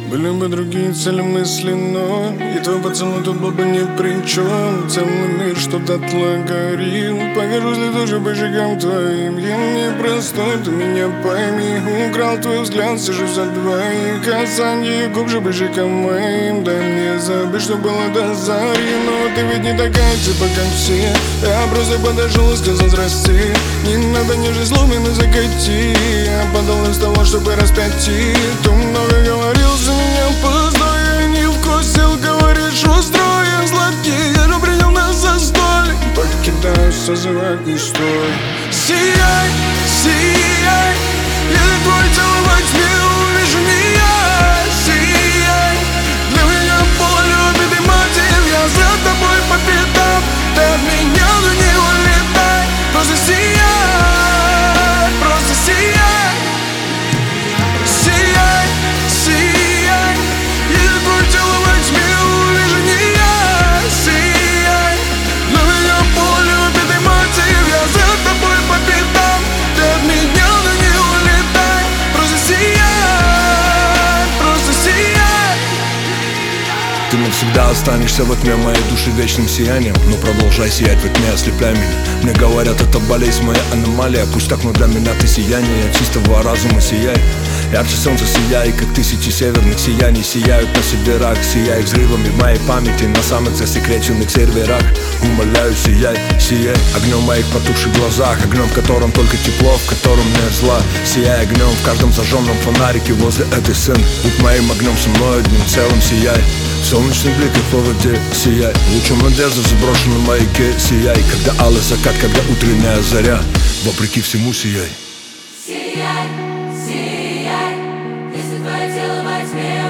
Были бы другие цели мысли, но и твой поцелуй тут был бы ни при чем. Целый мир, что дотла горил, покажусь ли тоже божикам твоим. Я непростой, ты меня пойми. Украл твой взгляд, сижу за двоих. Касанье губ же божикам моим. Дай мне забыть, что было до зари. Но ты ведь не такая, типа как все. Я просто подошел и сказал здрасте. Не надо нежить сломины закати. Я подал из того, чтобы распять их. Ты много говорил, за меня пустой. Я не вкусил, говоришь, устроен сладкий. Я же принял на застолье. Покидаю, созывать не стой. Сияй, сияй, я твой целовать не увижу не я. Сияй, для меня полулюбит и мотив. Я за тобой по пятам. Ты от меня, но не улетай. Просто сияй, просто сияй. Сияй, сияй, я твой целовать не увижу не я. Сияй, для меня полулюбит и мотив. Я за тобой по пятам. Ты от меня, но не улетай. Просто сияй, просто сияй. Ты навсегда останешься во тьме моей души вечным сиянием. Но продолжай сиять во тьме, ослепляй меня. Мне говорят, это болезнь, моя аномалия. Пусть так, но для меня ты сияние чистого разума сияй. Ярче солнца сияй, как тысячи северных сияний. Сияют на северах, сияй взрывами в моей памяти. На самых засекреченных серверах. Умоляю, сияй, сияй огнем в моих потухших глазах. Огнем, в котором только тепло, в котором нет зла. Сияй огнем в каждом зажженном фонарике возле этой сцены. Будь моим огнем со мной одним целым сияй. Солнечный блик и в воде сияй. Лучом надежды в заброшенном маяке сияй. Когда алый закат, когда утренняя заря. Вопреки всему сияй. Сияй, сияй, если твое тело во тьме.